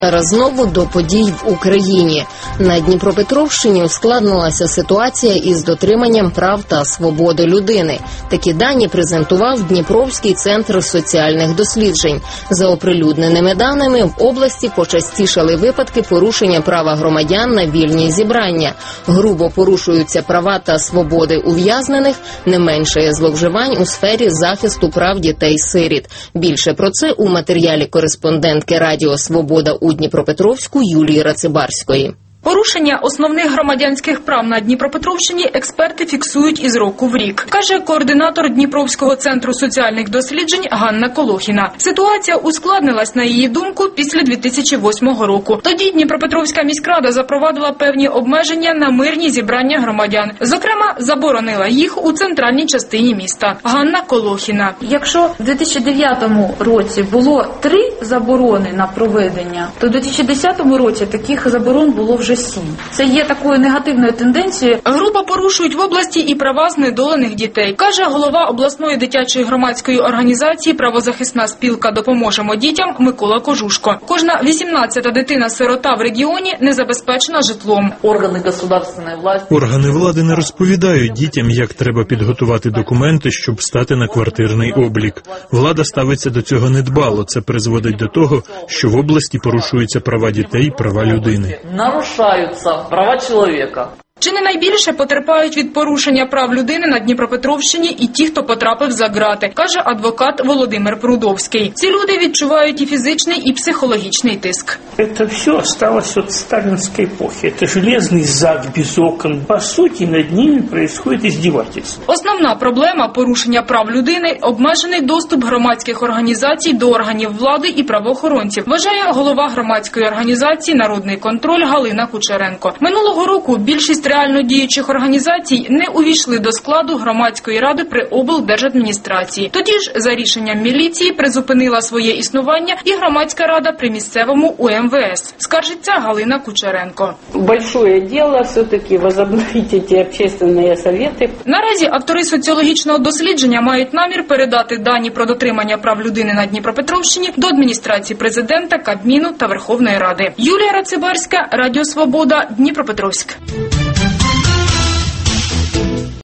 Зараз знову до подій в Україні. На Дніпропетровщині ускладнилася ситуація із дотриманням прав та свободи людини. Такі дані презентував Дніпровський центр соціальних досліджень. За оприлюдненими даними, в області почастішали випадки порушення права громадян на вільні зібрання. Грубо порушуються права та свободи ув'язнених, не меншає зловживань у сфері захисту прав дітей-сиріт. Більше про це у матеріалі кореспондентки Радіо Свобода у Дніпропетровську Юлії Рацибарської. Порушення основних громадянських прав на Дніпропетровщині експерти фіксують із року в рік, каже координатор Дніпровського центру соціальних досліджень Ганна Колохіна. Ситуація ускладнилась, на її думку, після 2008 року. Тоді Дніпропетровська міськрада запровадила певні обмеження на мирні зібрання громадян. Зокрема, заборонила їх у центральній частині міста. Ганна Колохіна. Якщо в 2009 році було 3 заборони на проведення, то в 2010 році таких заборон було вже 7. Це є такою негативною тенденцією. Грубо порушують в області і права знедолених дітей, каже голова обласної дитячої громадської організації «Правозахисна спілка «Допоможемо дітям» Микола Кожушко. Кожна 18-та дитина-сирота в регіоні не забезпечена житлом. Органи влади не розповідають дітям, як треба підготувати документи, щоб стати на квартирний облік. Влада ставиться до цього недбало. Це призводить до того, що в області порушуються права дітей і права людини. Нарушаються права чоловіка. Чи не найбільше потерпають від порушення прав людини на Дніпропетровщині і ті, хто потрапив за ґрати, каже адвокат Володимир Прудовський. Ці люди відчувають і фізичний, і психологічний тиск. Це все осталось від сталінської епохи. Це железний зад без окон. По суті, над ними відбувається издевательство. Основна проблема порушення прав людини – обмежений доступ громадських організацій до органів влади і правоохоронців, вважає голова громадської організації «Народний контроль» Галина Кучеренко. Минулого року більшість реально діючих організацій не увійшли до складу громадської ради при облдержадміністрації. Тоді ж, за рішенням міліції, призупинила своє існування і громадська рада при місцевому УМВС. Скаржиться Галина Кучеренко. Большое дело все-таки возобновить ці общественні совєти. Наразі автори соціологічного дослідження мають намір передати дані про дотримання прав людини на Дніпропетровщині до адміністрації президента, Кабміну та Верховної Ради. Юлія Рацибарська, Радіо Свобода, Дніпропетровськ.